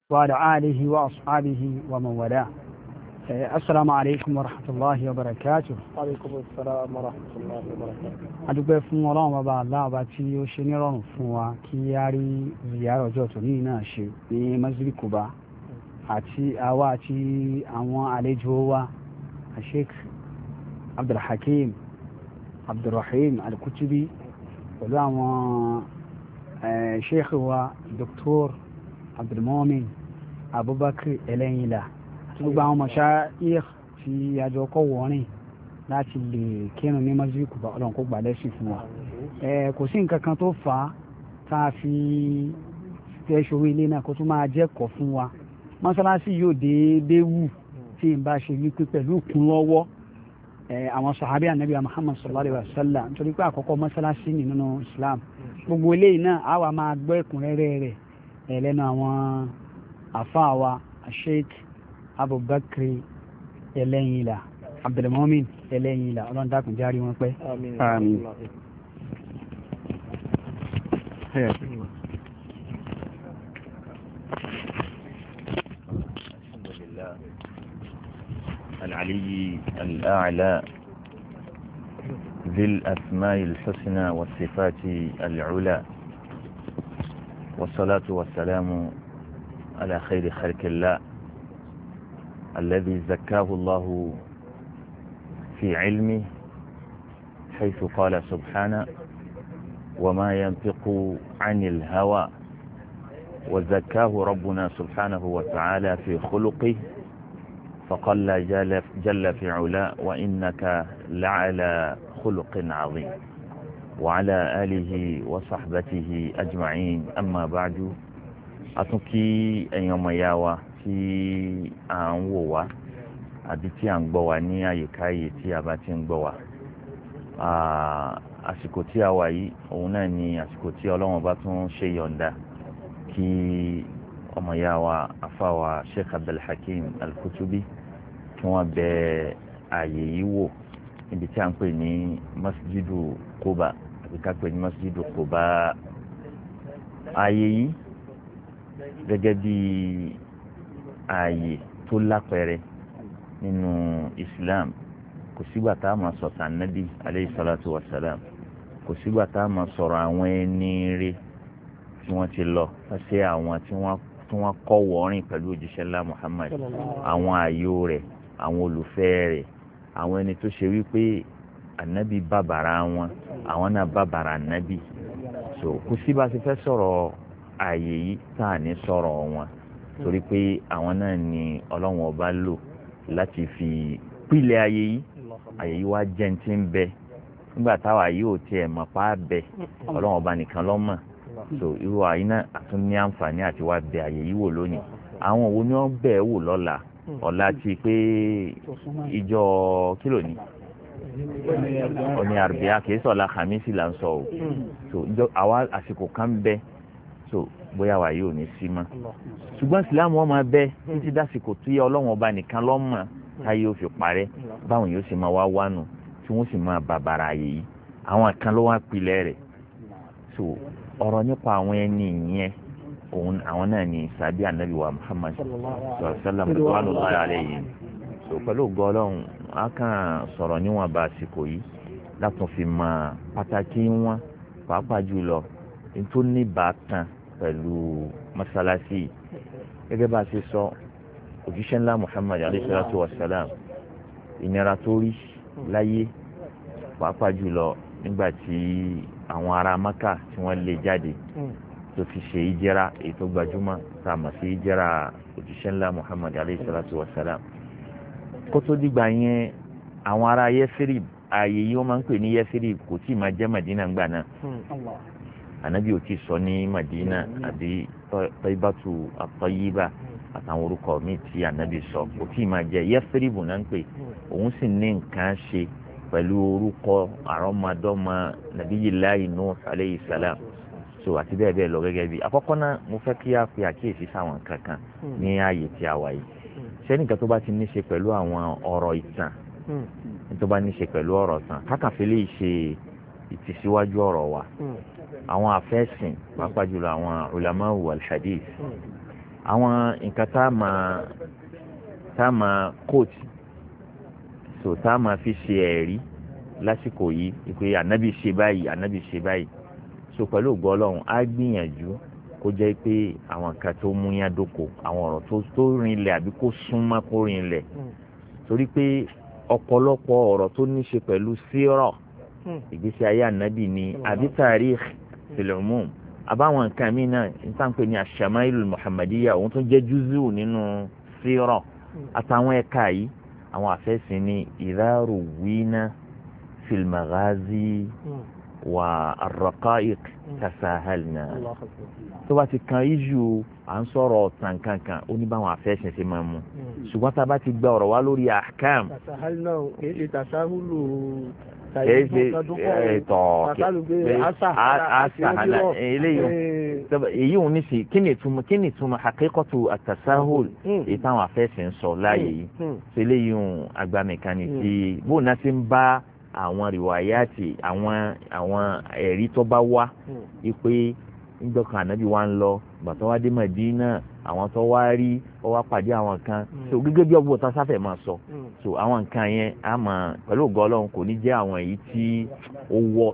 وعلى آله وأصحابه ومن والاه. السلام عليكم ورحمة الله وبركاته. وعليكم السلام ورحمة الله وبركاته. adúpẹ́ fún Ọlọ́run bàbá aláàbá tí ó ṣe nírọ̀rùn fún wa kí a rí ziyara ọjọ́ tòní náà ṣe ní Masjid Quba àti àwa àti àwọn àlejò wa Sheikh Abdulhakeem Abdulrahim Al-Kutubi pẹ̀lú àwọn sheikh wa Dr. Abdulmumin Abubakar Ẹlẹ́yìnlá àti gbogbo àwọn mashayikh tí àjọ kọ́ wọ́rin láti lè kírun ní Masjid Quba. Ọlọ́run kó gbà lẹ́sìn fún wa. Kò sí nǹkan kan tó fà á tá a fi fẹ́ ṣòro ilé náà kó tún máa jẹ́kọ̀ọ́ fún wa. Mọ́sálásí yóò déédéé wù tí n bá ṣe wípé pẹ̀lú ìkúnlọ́wọ́ àwọn sàhábí ànábì Muhammad sallallahu alaihi wasallam nítorí pé àkọ́kọ́ mọ́sálásí nínú Islam. Gbogbo eléyìí náà á wà máa gbọ́ ẹ̀kúnrẹ́rẹ́ rẹ̀ lẹ́nu àwọn àfáà wa Sheikh Abubakar Ẹlẹ́yìnlá Abdulmumin Ẹlẹ́yìnlá. Ọlọ́run dákun járí wọn pẹ́. Àmín. العلي الأعلى ذي الأسماء الحسنى والصفات العلى، والصلاة والسلام على خير خلق الله الذي زكاه الله في علمه، حيث قال سبحانه: وما ينطق عن الهوى. وزكاه ربنا سبحانه وتعالى في خلقه، فقال جل في علا: وإنك لعلى خلق عظيم. وعلى آله وصحبته أجمعين. أما بعد، أتوكي أن يوم ياوى في أنووا àbí tí à ń gbọ́ wa ní àyíkáyé tí a bá ti ń gbọ́ wa. Àsìkò tí a wà yìí òun náà ni àsìkò tí Ọlọ́run bá tún ṣe yọ̀ǹda kí ọmọ ìyá wa àfáwà Sheikh Abdulhakeem Al-Kutubi kí wọ́n bẹ ààyè yìí wò níbi tí a ń pè ní Masjidu Quba àbí ká pè ní Masjidu Quba. Ààyè yìí gẹ́gẹ́ bí ààyè tó lápẹẹrẹ nínú Islam, kò sígbà tá a máa sọ̀tà Nábì alayhi salatu wa salam, kò sígbà tá a máa sọ̀rọ̀ àwọn ẹni ire tí wọ́n ti lọ ṣe àwọn tí wọ́n kọ́ wọ́rin pẹ̀lú òjíṣẹ́ ńlá Muhammad, àwọn ààyò rẹ̀, àwọn olùfẹ́ rẹ̀, àwọn ẹni tó ṣe wípé ànábì bàbàrà wọn, àwọn náà bàbàrà ànábì. So kò sí bá ti fẹ́ sọ̀rọ̀ ààyè yìí tá à ní sọ̀rọ̀ wọn, torí pé àwọn náà ni Ọlọ́run ọba lò láti fi pìlẹ̀ ààyè yìí. Ààyè yìí wá jẹ́ ní ti ń bẹ nígbà táwa yìí ò tiẹ̀ mọ̀ pa bẹ, Ọlọ́run ọba nìkan ló mọ̀. So irú àyè náà àtún ní àǹfààní àti wá bẹ ààyè yìí wò lónìí. Àwọn wo ni wọ́n bẹ̀ wò lọ́la? Ọ̀la ti pé ìjọ kílò ní òní àrùbíà kìí sọ̀la kàmísì là ń sọ o. So ìjọ àwa àsìkò kan bẹ, so bóyá wà yóò ní sí mọ́. Ṣùgbọ́n ìsìlámù wọn máa bẹ títí dásìkò tí Ọlọ́run ọba nìkan ló mọ̀ táyé ó fi parẹ́, báwọn yóò sì máa wá wánu tí wọ́n sì máa bàbàrà ààyè yìí. Àwọn kan ló wá pilẹ̀ rẹ̀. So ọ̀rọ̀ nípa àwọn ẹni yẹn òun àwọn náà ni sàbí ànábì wa Muhammad sallam sallallahu alayhi. So pẹ̀lú ògo Ọlọ́run a kàn sọ̀rọ̀ níwọ̀n bá àsìkò yìí látún fi mọ pàtàkì wọn, pàápàá jùlọ tó ní bàtàn pẹ̀lú mọ́sálásí. Gẹ́gẹ́ bá a ṣe sọ, òjíṣẹ́ ńlá Muhammad alayhi salatu wa salam, ìnira tó rí láyé, pàápàá jùlọ nígbà tí àwọn ará Maka tí wọ́n lé jáde tó fi ṣe ìjẹ́ra èyí tó gbajúmọ̀ tá a mọ̀ sí ìjẹ́ra òjíṣẹ́ ńlá Muhammad alayhi salatu wa salam. Kó tó dìgbà yẹn àwọn ará Yẹ́sírì, ààyè yìí wọ́n máa ń pè ní Yẹ́sírì, kò tí ì máa jẹ́ Madina ńgbà náà. Ànábì ò tí ì sọ ní Madina àbí Taibatu at-Tayyiba àtàwọn orúkọ míì tí ànábì sọ, kò tí ì máa jẹ́ Yẹ́sírì bù náà ń pè. Òun sì ní nǹkan ṣe pẹ̀lú orúkọ àrọ́mọdọ́mọ Nabiyillahi Nuh alayhi salam. So àti bẹ́ẹ̀ bẹ́ẹ̀ lọ. Gẹ́gẹ́ bí àkọ́kọ́ náà mo fẹ́ kí a fi àkíyèsí sáwọn kankan ní ààyè tí a wà yìí. Sẹ́nìkan tó bá ti ní ṣe pẹ̀lú àwọn ọ̀rọ̀ ìtàn, tó bá ní ṣe pẹ̀lú ọ̀rọ̀ ìtàn, kákàfẹ́lẹ́ ṣe ìtìsíwájú ọ̀rọ̀ wa. Àwọn afẹ́sìn pàápàá jùlọ àwọn ulama wal hadith àwọn nǹkan tá a máa kóòtù so tá a máa fi ṣe ẹ̀rí lásìkò yìí pé ànábì ṣe báyìí so pẹ̀lú ògo Ọlọ́run á gbìyànjú kó jẹ́ pé àwọn nǹkan tó múyán dóko àwọn ọ̀rọ̀ tó rinlẹ̀ àbí kó súnmọ́ kó rinlẹ̀ torí pé ọ̀pọ̀lọpọ̀ ọ̀rọ̀ tó ní ṣe pẹ̀lú sírọ̀ ìgbésí ayé ànábì ni àbí tarikh fil umum àbáwọn nǹkan míì náà níta ń pè ní ash-shama'il muhammadiyya òun tó jẹ́ júzù nínú sírọ̀ àtàwọn ẹ̀ka yìí àwọn àfẹ́sìn ní idha ruwina fil maghazi wa ar-raqa'iq tasahalna tó bá ti kan iṣu à ń sọ̀rọ̀ ọ̀tàn kankan ó ní báwọn àfẹ́sìn ṣe máa mú ṣùgbọ́n tá a bá ti gba ọ̀rọ̀ wá lórí ahkam tasahalna kì í ṣe tasahulu èyí ò ní sí kí ni ìtumọ̀ haqiqatu at-tasahul èyí táwọn afẹ́sìn sọ láàyè yìí ṣe eléyìí ń agbámẹ̀ká ni tí bóun náà ti ń bá àwọn rìwáyàtì àwọn ẹ̀rí tó bá wá wípé nígbàkan ànábì wa ń lọ gbàtọ́ wá dé Mádínà àwọn tó wá rí ó wá pàdé àwọn kan so gẹ́gẹ́ bí ọgbọ́n tá sáfẹ́ máa sọ so àwọn nǹkan yẹn á mọ̀ pẹ̀lú ògo Ọlọ́run kò ní jẹ́ àwọn èyí tí ó wọ́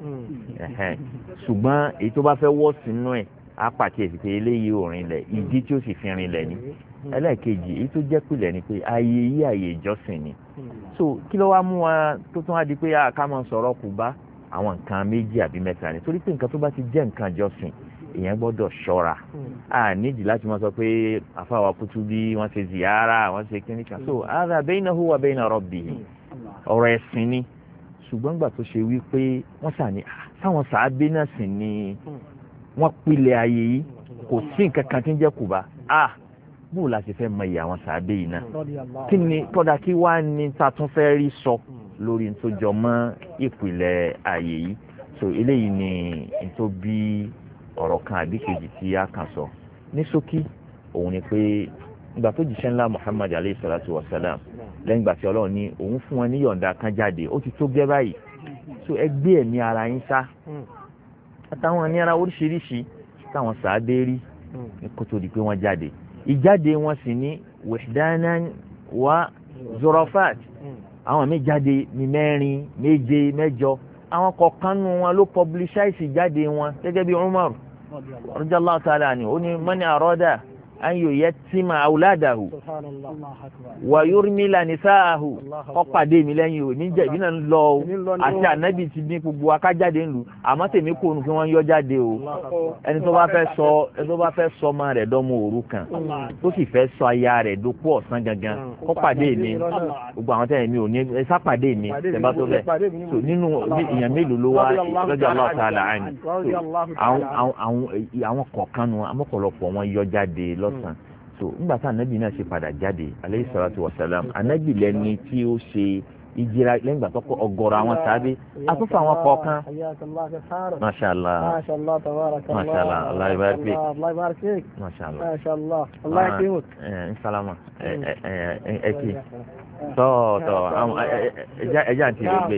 ṣùgbọ́n èyí tó bá fẹ́ wọ́ sínú ẹ̀ á pàkíyèsí pé eléyìí ò rinlẹ̀ ìdí tí ó sì fi rinlẹ̀ ni ẹlẹ́ẹ̀kejì èyí tó jẹ́ pìlẹ̀ ni pé ààyè ìjọsìn ni so kí ló wá mú wa tó tún wá di pé ká máa sọ̀rọ̀ Kùbá àwọn nǹkan méjì àbí mẹ́ta ni torí pé nǹkan tó bá ti jẹ́ nǹkan ìjọsìn èèyàn gbọ́dọ̀ ṣọ́ra a nídìí láti máa sọ pé àfàwà Kutubi wọ́n ṣe ziyara wọ́n ṣe kíní kan so hadha baynahu wa bayna rabbih ọ̀rọ̀ ẹ̀sìn ni ṣùgbọ́n gbà tó ṣe wí pé wọ́n ṣàní táwọn sàábé náà sì ni wọ́n pilẹ̀ ayé yìí kò sí nǹkan kan tí ń jẹ́ Kùbá bóò la ṣe fẹ́ mọ iye àwọn sàábé yìí náà kí ni kọ́dà kí wàá ní ta tún fẹ́ rí sọ lórí tó jọ mọ́ ìpìlẹ̀ ayé yìí so eléyìí ni tó bí ọ̀rọ̀ kan àbí kejì tí a kàn sọ ní ṣókí òun ni pé ìgbà tó jíṣẹ́ ńlá Muhammad alayhi salatu wa salam lẹ́yìn ìgbà tí Ọlọ́run ní òun fún wọn ní yọ̀ǹda kan jáde ó ti tó gẹ́ báyìí so ẹ gbé ẹ̀mí ara yín sá àtàwọn ní ara oríṣiríṣi táwọn sàábé rí kó tó di pé wọ́n jáde ìjáde wọn sì ní wihdanan wa zurafat àwọn mi jáde ní 4 7 8 àwọn kọ̀ọ̀kan nù wọn ló publicize jáde wọn gẹ́gẹ́ bí Umar radiyallahu ta'ala anhu ó ní man arada an yuyatima awladahu wa yurmila nisaahu ọ̀pàdé mi lẹ́yìn ò ní jẹ̀bi náà ń lọ o àti ànábì ti ní gbogbo akájáde ń lu àmọ́ tèmi kò nù kí wọ́n yọ jáde o ẹni tó bá fẹ́ sọ ọmọ rẹ̀ dọ́mọ òrukàn tó sì fẹ́ sọ aya rẹ̀ dókú ọ̀sán gangan ọ̀pàdé mi gbogbo àwọn tẹ̀yìn mi ò ní ẹ sápàdé mi tẹ̀bá tó bẹ̀ so nínú èèyàn mélòó ló wá lọ́jọ́ Allah ta'ala àní àwọn kọ̀ọ̀kan nu amọ́pọ̀lọpọ̀ wọn yọ jáde lọ́sàn so nígbà tá ànábì náà ṣe padà jáde aleyhi salatu wa salam ànábì lẹni tí ó ṣe ìjìra lẹ́yìn ìgbà tó kọ ọ̀gọ̀rọ̀ àwọn sábẹ́ àtúntò àwọn kọ̀ọ̀kan mashallah mashallah Allah ibarik fik mashallah nsalama ẹkí tọ́ọ̀tọ̀ ẹjá àti ìrẹ́gbẹ́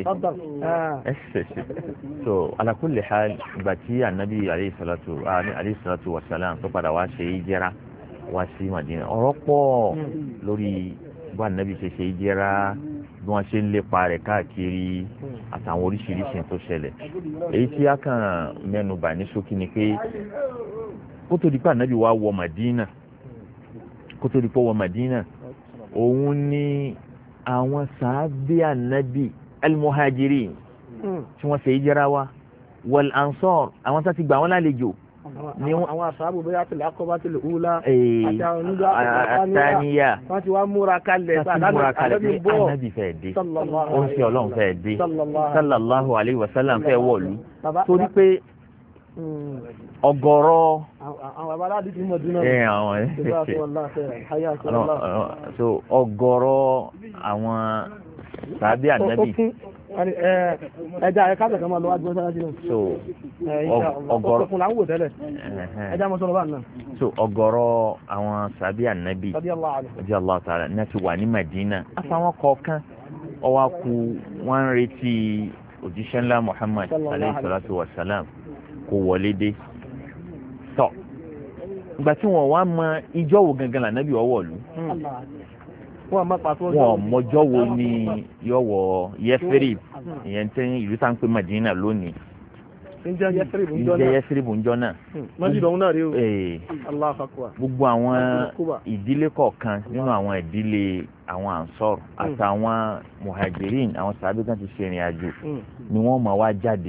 so ala kulli hal ìgbà tí ànábì alayhi salatu wa salam tó padà wá ṣe ìjìra wá sí Madina ọ̀rọ̀ pọ̀ lórí bá ànábì ṣe ìjìra bí wọ́n ṣe ń lépa rẹ̀ káàkiri àtàwọn oríṣiríṣi tó ṣẹlẹ̀ èyí tí a kàn mẹ́nubà ní ṣókí ni pé kó tó di pé ànábì wá wọ Madina òun ni àwọn sàábé ànábì al-muhajirin tí wọ́n ṣe ìjẹ́ra wa wal ansar àwọn tó ti gbà wọ́n lálejò ni àwọn àṣàbò bóyá tẹ̀lé akọ́bátẹ̀lé òwúlá àti àwọn onígbà àtàníyà wọ́n ti wá múra kalẹ̀ ànábì fẹ́ dé ó ń ṣe ọlọ́run fẹ́ dé sallallahu alayhi wa sallam fẹ́ wọ̀lú torí pé ọ̀gọ̀rọ̀ àwọn babaláàdì ti mọ̀ dúnà so ọ̀gọ̀rọ̀ àwọn sàábé ànábì ẹja ẹ káàkiri kan máa lọ wájú ọjọ́ sílẹ̀ so ọ̀gọ̀rọ̀ ọkùnrin là ń wò tẹ́lẹ̀ ẹja mọ́ sọ́nà bá náà so ọ̀gọ̀rọ̀ àwọn sàábé ànábì radiyallahu ta'ala náà ti wà ní Madina àfàwọn kọ̀ọ̀kan ọwọ́ kú wọ́n ń retí òjíṣẹ́ ńlá Muhammad alayhi salatu wa salam kò wọlé dé tọ́ ìgbà tí wọ́n wá mọ ìjọ wo gangan lànàbí ọwọ́ lù wọ́n mọjọ́ wo ni yọ̀wọ̀ Yẹ́sírìbù ìyẹn tẹ́ ìlú tá ń pè Madina lónìí ǹjẹ́ Yẹ́sírìbù ń jọ náà gbogbo àwọn ìdílé kọ̀ọ̀kan nínú àwọn ìdílé àwọn Ansar àtàwọn Muhajirin àwọn sàbí kan ti ṣe ìrìn àjò ni wọ́n máa wá jáde.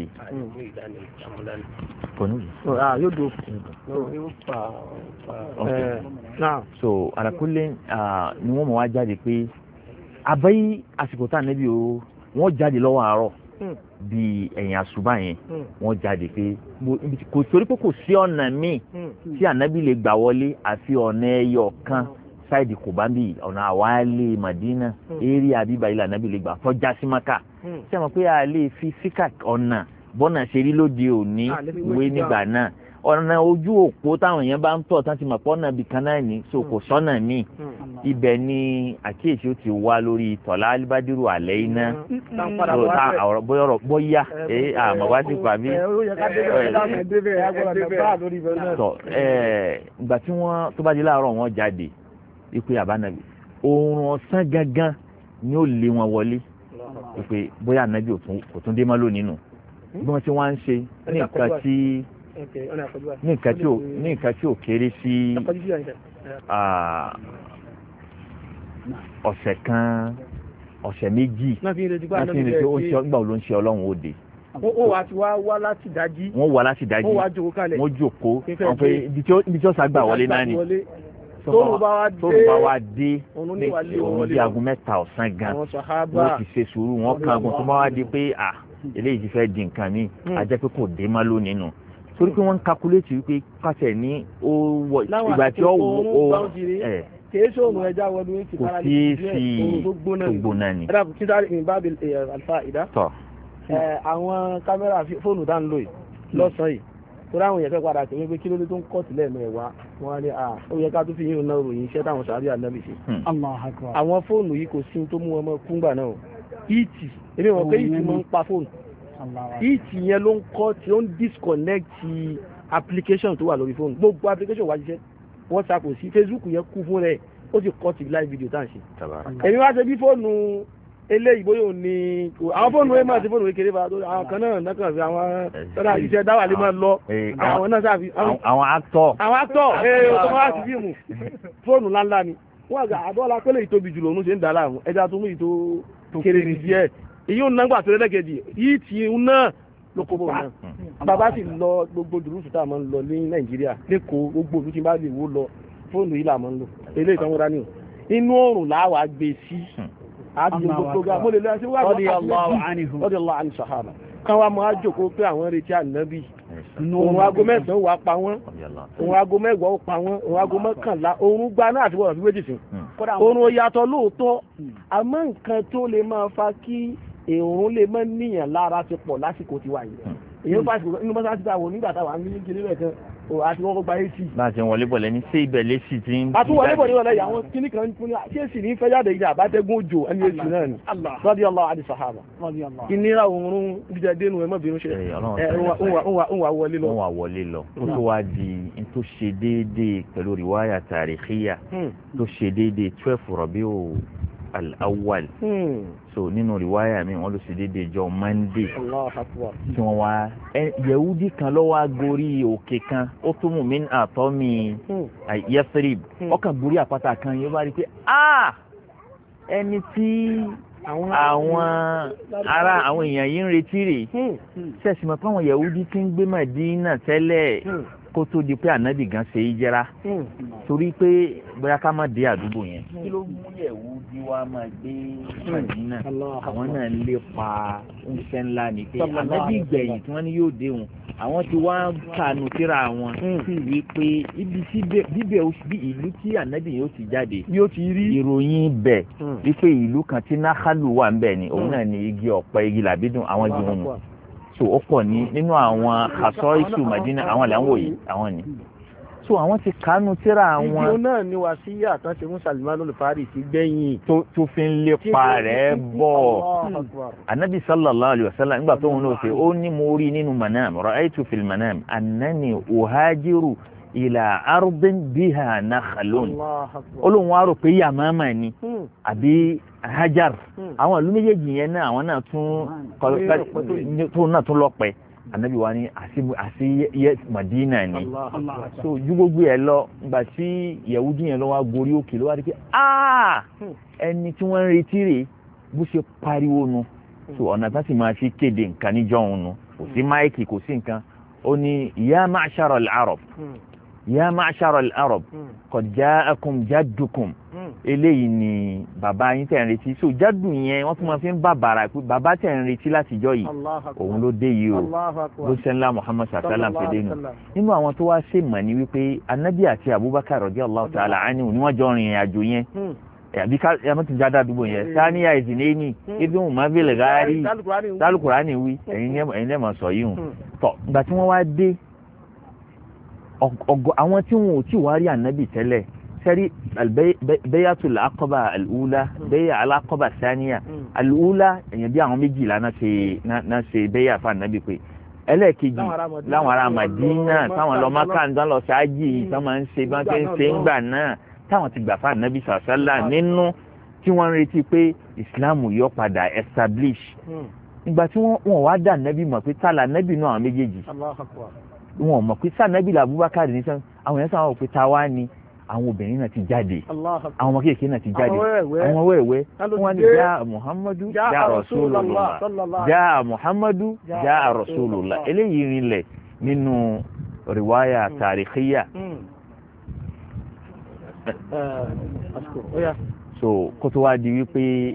So àràkúlẹ̀ ni wọ́n máa wá jáde pé àbáyé àsìkò tá ànábì o wọ́n jáde lọ́wọ́ àárọ̀ bí ẹ̀yìn àṣùbà yẹn wọ́n jáde pé kò torí pé kò sí ọ̀nà míì tí ànábì lè gbà wọlé àfi ọ̀nà ẹyọ kan sáìdì kòbámbì ọ̀nà àwálé Madina eré àbíbá ilẹ̀ ànábì lè gbà tọ́já sí Maka ṣé mo pé a lè fi síkà ọ̀nà bọ́nà ṣe rí lóde òní ìwé nígbà náà ọ̀nà ojú òpó táwọn èèyàn bá ń tọ̀ tán ti mọ̀ pé ọ̀nà ibìkan náà ní so kò sọ́nà míì ibẹ̀ ni àkíyèsí ó ti wá lórí tọ̀lá alibadiru alẹ́ iná bóyá àmọ̀wá ti pa mí. ìgbà tí wọ́n tó bá di láàárọ̀ wọn jáde ìpè àbánabi oorun ọ̀sán gangan ni ó lé wọn wọlé ìpè bóyá ànábì kò tún dé mọ́ lónìí nù bí wọ́n ti wá ń ṣe ní nǹkan tí ò kéré sí ọ̀sẹ̀ kan ọ̀sẹ̀ méjì láti rìn tí ó ń ṣe ọgbà ló ń ṣe ọlọ́run òde. ó wá ti wá láti dájí. wọ́n wá láti dájí wọ́n wá jókòó kalẹ̀. wọ́n jókòó wọ́n pe ibi tí ó sàgbà wọlé náà ni. tóun bá wá dé òun di aago mẹ́ta ọ̀sán gan wọ́n ti ṣe sùúrù wọ́n kan agun tó bá wá dé pé eléyìí ti fẹ́ di nǹkan mi a jẹ́ pé kò dé má lónìí nù torí pé wọ́n ń kakuléètì wípé kásẹ̀ ní ìgbà tí ó wọ kìí sóòrùn ẹja wọlé ní ti fara lè fi tó gbóná ni. ẹ̀dá kí sáré ìbá bí alfa ìdá. àwọn kámẹ́rà fóònù tá ń lò yìí lọ́sàn-án yìí torí àwọn èèyàn fẹ́ padà tẹ̀wé pé kí ló dé tó ń kọ́ sílẹ̀ mẹ́wàá wọn á ní ó yẹ ká tó fi yín náà ròyìn iṣẹ́ táwọn sàárì ànábì ṣe. àwọn fóònù yìí kò sí tó mú ọmọ kúngbà náà ìtì èmi mọ̀ pé ìtì máa ń pa fóònù ìtì yẹn ló ń kọ́ tí ó ń disconnect application tó wà lórí fóònù gbogbo application wá ṣiṣẹ́ WhatsApp kò sí Facebook yẹn kú fún rẹ̀ ó sì kọ́ ti live video tá à ń ṣe. èmi wá ṣe bí fóònù eléyìí bóyá ò ní àwọn fóònù ẹ̀ máa ti fóònù kékeré bá àwọn kan náà náà fi àwọn tọ́lá iṣẹ́ dáwà lè máa lọ àwọn náà sáfi. àwọn actor tó máa ti fíìmù fóònù ńláńlá ni wọ́n àgbà àdọ́lá pélé ìtóbi jùlọ òun ṣe ń dà láàmú ẹja tó mú ìtó kéré ní díẹ̀ èyí ò nágbà tó lẹ́lẹ́kẹ̀jì yìí tí ń náà lókòbò náà bàbá sì lọ gbogbo dùrúsù tá a máa ń lọ ní Nàìjíríà lẹ́kọ̀ọ́ gbogbo olú tí bá lè wó lọ fóònù yìí là máa ń lò eléyìí tán wọ́n dání inú oòrùn làwà gbé sí àti gbogbo program mo lè lọ sí wàá radiyallahu anhu sahaba kan wa máa jókòó pé àwọn retí ànábì òun aago mẹ́sàn-án wà pa wọ́n òun aago mẹ́wàá ó pa wọ́n òun aago mọ́kànlá òun gba náà àti wọ́n fi méjì sí òun ò yàtọ̀ lóòótọ́ àmọ́ nǹkan tó lè máa fa kí èrò lè mọ́ níyàn lára ti pọ̀ lásìkò ti wà yìí èyí fásitì inú mọ́sáàtì táwọn nígbà táwọn ní kiri rẹ̀ kan àti wọ́n gba ac. bá a ti wọlé bọ̀ lẹ́ni sí ibẹ̀ lẹ́sì tí ń. àtúwọlé bọ̀ níwọ̀n lẹ́yìn àwọn kíní kan fún ṣé èsì ní fẹ́ jáde ìjà àbátẹ́gùn òjò ẹni èsì náà ni radiyallahu anhu sahaba ìnira òórùn jíjẹ dénú ẹ má bínú ṣe ń wà wọlé lọ. ń wà wọlé lọ ó tó wá di n tó ṣe déédéé pẹ̀lú riwaya tàríkìyà tó ṣe déédéé 12 Rabiul Awwal so nínú riwaya mi wọ́n ló ṣe déédéé jọ Monday tí wọ́n wá yẹwudi kan ló wá gorí òkè kan ó tún mú mi àtọ́ mi Yathrib ọkàn gorí àpáta kan yóò bá rí pé ẹni tí àwọn ará àwọn èèyàn yìí ń retí rè ṣẹ̀sì mọ̀ pé àwọn yẹwudi ti ń gbé Mádínà tẹ́lẹ̀ kó tó di pé ànábì gan ṣe ìjẹ́ra torí pé bóyá ká má dé àdúgbò yẹn kí ló mú Yẹhudi wá máa gbé Mádínà àwọn náà lè pa oúnjẹ ńlá ni pé ànábì gbẹ̀yìn tí wọ́n ní yóò dé wọn àwọn ti wá kànú síra wọn wípé ibi tí bíbẹ̀ bí ìlú tí ànábì yóò ti jáde yóò ti rí ìròyìn bẹ̀ wípé ìlú kan tí náhálù wà ń bẹ̀ ni òun náà ní igi ọ̀pẹ igi làbídùn àwọn igi wọn so ó pọ̀ ní nínú àwọn àṣọ ìṣù Madina àwọn làwọn yìí àwọn ni so àwọn ti kánú tíra àwọn. ìdí náà ni wà sí yàtọ̀ ṣe fún Salman al-Farisi gbẹ̀yìn. tó fi ń lépa rẹ̀ bọ̀ anabi sallallahu alayhi wa sallam nígbà tó ń lò ṣe ó ní mo rí nínú manam ra'aytu fil manam annani uhajiru ila ardin biha nakhlun olóhùn wa rò pé Yamama ni àbí Hajar àwọn ìlú méjèèjì yẹn náà àwọn náà tún lọ́pẹ́ anabi wa ni àti Madina ni so ju gbogbo ẹ lọ ìgbà tí Yahudi yẹn lọ wá gorí òkè ló wá rí pé ẹni tí wọ́n ń retí rè bó ṣe pariwo nu so ọ̀nà tá sì máa fi kéde nǹkan níjọ́ òun nu kò sí máìkì kò sí nǹkan ó ní ya ma'shara al-arab ya ma'shara al-arab qad ja'akum jaddukum eléyìí ni bàbá yín tẹ̀ ń retí so jádù yẹn wọ́n tún máa fi ń bàbàrà pé bàbá tẹ̀ ń retí látijọ́ yìí òun ló dé yìí o bó ṣe ńlá Muhammad sallam ṣe dé nù nínú àwọn tó wá ṣe mọ̀ ní wípé anabi àti Abubakar radiyallahu ta'ala anhu ni wọ́n jọ rìn àjò yẹn àbí ká ti jáde àdúgbò yẹn sáníyà ìsìnlẹ́ni ebi wọn máa bèèrè gáárì tálùkùránì wí ẹ̀yin lẹ́mọ̀ sọ yìí hùn tọ̀ ìgbà tí wọ́n wá dé àwọn tí wọn ò tí wá rí ànábì tẹ́lẹ̀ sẹ́rí bay'atul aqaba al-ula bay'a al-aqaba sáníyà al-ula èèyàn bí àwọn méjìlá náà ṣe bay'a fún ànábì pé ẹlẹ́ẹ̀kejì láwọn ará Madina táwọn lọ Mákà ń dán lọ ṣáájì táwọn máa ń ṣe bá ń ṣe ń gbà náà táwọn ti gbà fún ànábì sàṣálà nínú tí wọ́n ń retí pé ìsìláàmù yóò padà establish ìgbà tí wọ́n wá dá ànábì mọ̀ pé tálà ànábì náà àwọn méjèèjì wọ́n mọ̀ pé sànábì là Abubakar ní sàn àwọn yẹn sáwọn òpin táwa ni àwọn obìnrin náà ti jáde àwọn ọmọ kéèké náà ti jáde àwọn wẹ́wẹ́ wọ́n ní já Muhammadu já Rasulullah já Muhammadu já Rasulullah eléyìí rinlẹ̀ nínú riwaya tàríkíyà so kó tó wá di wípé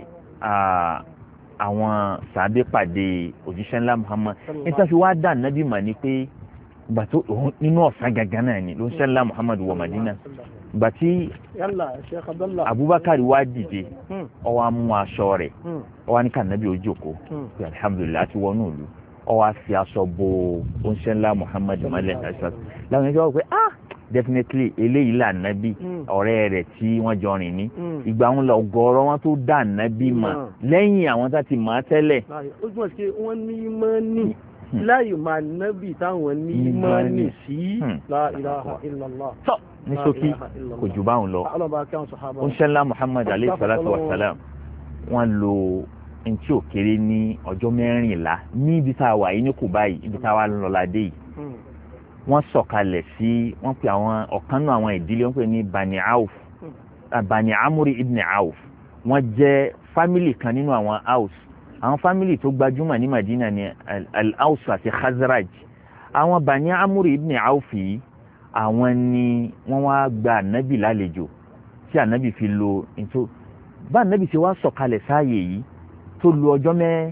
àwọn sàbẹ pàdé òjíṣẹ́ ńlá Muhammad nítorí fi wá dà nábì mà ní pé ìgbà tó nínú ọ̀sán gangan náà ni ló ń ṣe ńlá Muhammad wọ Madina ìgbà tí Abubakar wá dìde ó wá mú aṣọ rẹ̀ ó wá ní ká nábì ó jókòó pé alhamdulillah àti wọnú ìlú ó wá fi aṣọ bo oníṣẹ́ ńlá Muhammad mọ́lẹ̀ láwọn ẹgbẹ́ wọ́n pé definitely eléyìí là nábì ọ̀rẹ́ rẹ̀ tí wọ́n jọ rìn ní ìgbà wọn lọ gọ́ọ̀rọ̀ wọn tó dà nábì mà lẹ́yìn àwọn tá ti mà á tẹ́lẹ̀. ó túmọ̀ sí wọ́n ní mọ́nì láì máa nábì táwọn ní mọ́nì sí la ilaha illallah. tọ́ ní ṣókí kò jù báwọn lọ oníṣẹ́lá Muhammad alayhi salatu wa salam wọ́n lo ntí òkèrè ní ọjọ́ 14 ní ibi tá a wà yìí ní Kùbáyì ibi tá a wà lọ́la dé yìí wọ́n sọ̀kalẹ̀ sí wọ́n pe àwọn ọ̀kan náà àwọn ìdílé wọ́n pè ní Bani Amuri ibn Auf wọ́n jẹ́ fámìlì kan nínú àwọn fámìlì tó gbajúmọ̀ ní Madina ní al-Aus àti Khazraj àwọn Bani Amuri ibn Auf yìí àwọn ni wọ́n wá gba ànábì lálejò tí ànábì fi lo bá ànábì ṣe wá sọ̀kalẹ̀ sáàyè yìí tó lo ọjọ́ mẹ́.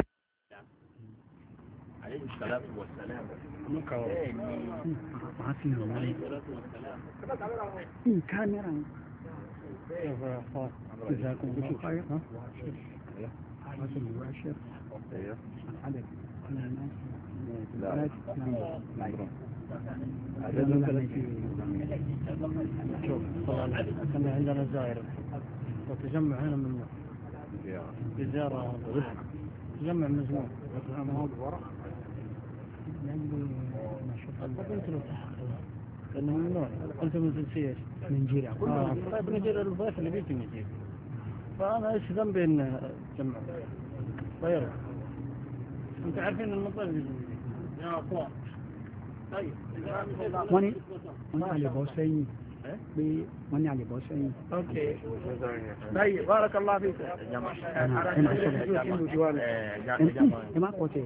كاميرا جزاكم الله خير رسول مباشر العدد شوف احنا عندنا زائر وتجمع هنا من زيارة تجمع مجموع ما شاء الله قلت له لأنه ممنوع قلت من جنسية نيجيريا طيب نيجيريا الضيف اللي بيجي نيجيريا فأنا إيش ذنبي إن جمع طيب أنت عارفين المنطقة اللي يا أخوان طيب ماني علي بوسعي ماني علي بوسعي أوكي طيب بارك الله فيك يا ما قلتي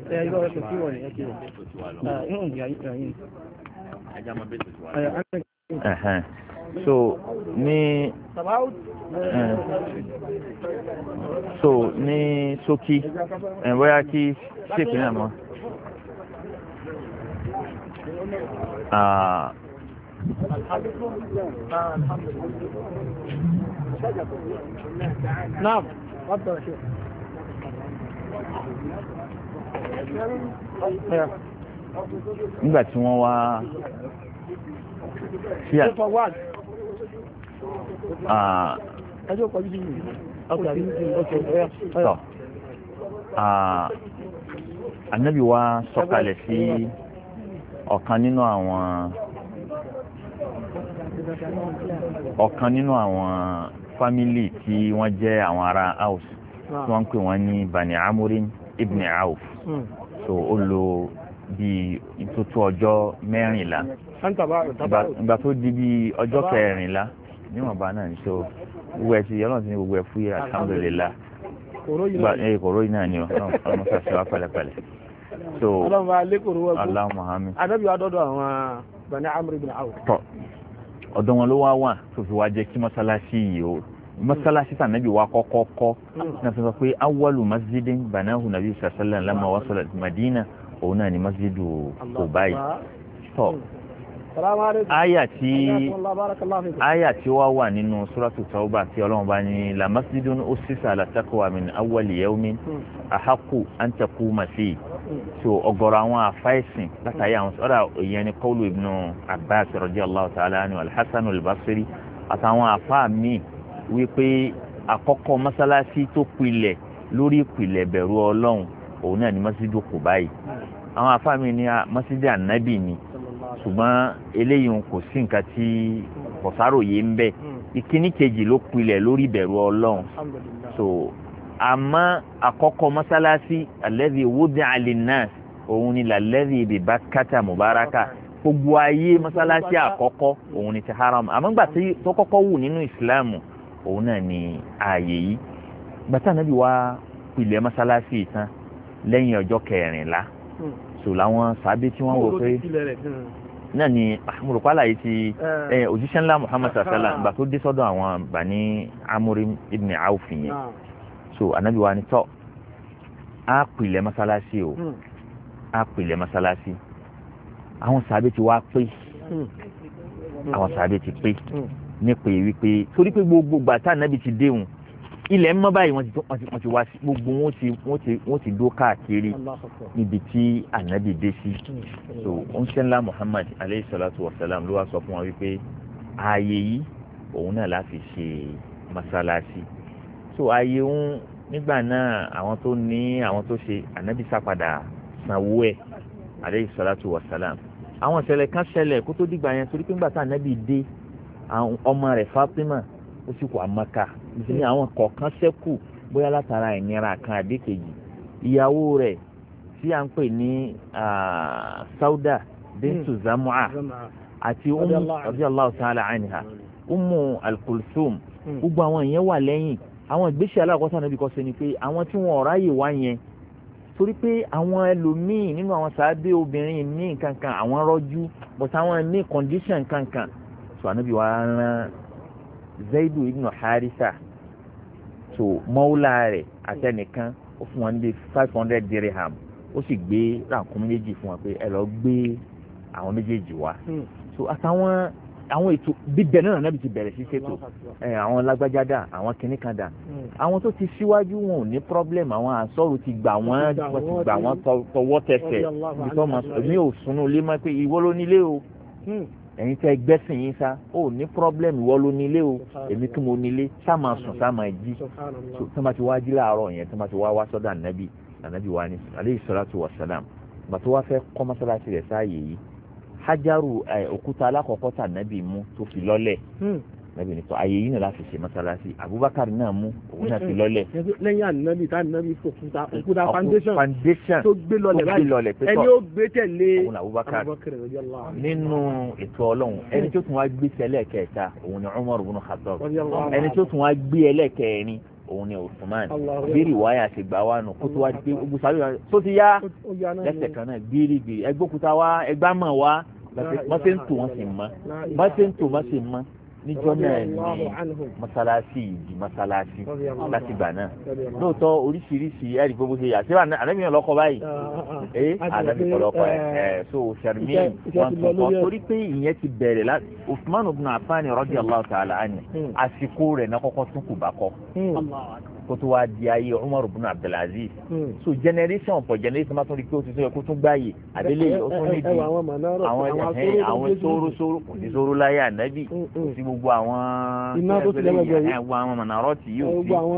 so ní ṣókí bóyá kí ṣèkì náà mọ́ نعم تفضل شيخ nígbà tí wọ́n wá sí ànábì wa sọ̀kalẹ̀ sí ọ̀kan nínú àwọn ọ̀kan nínú àwọn fámìlì tí wọ́n jẹ́ àwọn ará Aus tí wọ́n ń pè wọ́n ní Bani Amurin ibn Auf so ó lò bí ìtótó ọjọ́ 14 ìgbà tó di bí ọjọ́ 14 níwọ̀nba náà ní so gbogbo ẹ̀ ti yọ̀nà sí ní gbogbo ẹ̀ fúyẹ́ alhamdulillah kòró yìí náà ni ọmọ sàṣẹ wa pẹ̀lẹ́pẹ̀lẹ́ so Allahumma amin. Ànábì wa dọ́dọ̀ àwọn Bani Amr ibn Auf. tọ́ ọ̀dọ̀ wọn ló wá tó fi wá jẹ́ kí mọ́sálásí yìí o mọ́sálásí tànàbí wa kọ́kọ́ kọ́ náà fi sọ pé awwalu masjidin banahu nabi sallallahu alaihi wasallam lamma wasala Madina òun náà ni masjidu Quba yìí. tọ́ aya tí wá wà nínú suratu Tawba tí Ọlọ́run bá ní la masjidun ussisa ala taqwa min awwali yawmin ahaqqu an taquma fihi so ọ̀gọ̀rọ̀ àwọn àfáìsìn látàrí àwọn sọ́dà ìyẹn ni qawlu Ibn Abbas radiyallahu ta'ala anhu al-Hasan al-Basri àtàwọn àfáà míì wípé àkọ́kọ́ mọ́sálásí tó pilẹ̀ lórí ìpìlẹ̀ bẹ̀rù Ọlọ́run òun náà ni masjidu Quba yìí àwọn àfáà míì ní masjidi Ànábì ni ṣùgbọ́n eléyìí kò sí nǹkan tí kọ̀sáròyé ń bẹ ìkíní kejì ló pilẹ̀ lórí ìbẹ̀rù Ọlọ́run so àmọ́ àkọ́kọ́ mọ́sálásí alladhi wudi'a linnas òun ni lalladhi bi Bakkata mubaraka gbogbo ayé mọ́sálásí àkọ́kọ́ òun ni ti haram àmọ́ gbà tó kọ́kọ́ wù nínú ìsìláàmù òun náà ni ààyè yìí gbàtà Ànábì wá pilẹ̀ mọ́sálásí tán lẹ́yìn ọjọ́ 14 so làwọn sàábé tí wọ́n wò pé náà ni àmúròpálá yìí ti òjíṣẹ́ ńlá Muhammad sallallahu gbà tó dé sọ́dọ̀ àwọn Bani Amr ibn Auf yẹn so Ànábì wa ni tọ́ á pilẹ̀ mọ́sálásí o á pilẹ̀ mọ́sálásí àwọn sàábé ti wá pé àwọn sàábé ti pé nípe wípé torí pé gbogbo gbàtà Ànábì ti déhùn ilẹ̀ ń mọ́ báyìí wọ́n ti wá sí gbogbo wọ́n ti dó káàkiri níbi tí Ànábì dé sí so oníṣẹ́ńlá Muhammad aleyhi salatu wa salam ló wá sọ fún wọn wípé ààyè yìí òun náà láti ṣe mọ́sálásí so ààyè ń nígbà náà àwọn tó ní àwọn tó ṣe Ànábì sápadà sanwó ẹ̀ aleyhi salatu wa salam àwọn ìṣẹ̀lẹ̀ kan ṣẹlẹ̀ kó tó dìgbà yẹn torí pé ńgbà tá Ànábì dé ọmọ rẹ̀ Fatima ó sì kó Mákà ní àwọn kọ̀ọ̀kan ṣẹ́kù bóyá látara ìnira kan àdékejì ìyàwó rẹ̀ tí a ń pè ní Sauda bintu Zam'a àti radiyallahu ta'ala anha Ummu al-Kulthum gbogbo àwọn ìyẹn wà lẹ́yìn àwọn ìgbésẹ̀ alákọ̀ọ́sá Ànábì kọ́ sẹ́ni pé àwọn tí wọ́n ráyè wá yẹn torí pé àwọn ẹlòmíì nínú àwọn sàábé obìnrin míì kankan àwọn rọ́jú but àwọn míì condition kankan so Ànábì wa rán Zaidu ibn Harisa so mọ́wúlà rẹ̀ àtẹnìkan ó fún wọn ní 500 dirham ó sì gbé ràkúnmí méjì fún wọn pé ẹ lọ gbé àwọn méjèèjì wá so àtàwọn àwọn ètò bíbẹ náà Ànábì ti bẹ̀rẹ̀ sí ṣètò àwọn lágbájádà àwọn kìnnìkan dà àwọn tó ti síwájú wọn ò ní problem àwọn àsọ̀rù ti gbà wọ́n tọwọ́ tẹsẹ̀ mi ò sunu lé mọ́ pé ìwọ ló nílé o ẹ̀yin tẹ́ gbẹ́sìn yín sá ó ní problem ìwọ ló nílé o èmi kí mo nílé sá máa sùn sá máa jí tó máa ti wá jí láàárọ̀ yẹn tó máa ti wá sọ́dọ̀ Ànábì wa ní alayhi salatu wa salam gbà tó wá fẹ́ kọ́ mọ́sálásí rẹ̀ sáàyè yìí hajaru òkúta alákọ̀ọ́kọ́ tà Ànábì mú tó fi lọ́lẹ̀ Ànábì ní sọ àyè yìí náà láti ṣe mọ́sálásí Abubakar náà mú òun náà fi lọ́lẹ̀. lẹ́yìn Ànábì tá Ànábì òkúta foundation tó gbé lọ́lẹ̀ báyìí ẹni ó gbé tẹ̀lé Abubakar nínú ètò Ọlọ́run ẹni tó tún wá gbé ẹlẹ́ẹ̀kẹta òun ni Umar ibn Khattab ẹni tó tún wá gbé ẹlẹ́ẹ̀kẹrin òun ni Usman bírí wáyà ti gbà wá nù kó tó wá gbé ogun sáré tó ti yá lẹ́sẹ̀ kan náà gbérígbé ẹgbókuta wá ẹgbàmọ̀ wá bá ṣe ń tò wọ́n sì mọ́ bá ṣe ń tò wọ́n sì mọ́ níjọ́ náà ní mọ́sálásí ìdí mọ́sálásí láti gbà náà lóòótọ́ oríṣiríṣi ẹ̀rí gbogbo ṣe yà sí Ànábì náà lọ́kọ báyìí Ànábì kọ́ lọ́kọ ẹ̀ so sẹ̀rìmí wọn tún kọ́ torí pé ìyẹn ti bẹ̀rẹ̀ láti Uthman ibn Affan radiyallahu ta'ala anhu àsìkò rẹ̀ náà kọ́kọ́ tún Kùbá kọ́ kó tó wá di ayé Umar ibn Abdulaziz so generation for generation máa tún rí pé ó ti tó yẹ kó tún gbáyé àdélé ó tún ní di àwọn sóró kò sí sóró láyé Ànábì kò sí gbogbo àwọn iná tó ti lẹ́gbẹ̀ẹ́ yìí àwọn mọ̀nàrọ́ọ̀tì yóò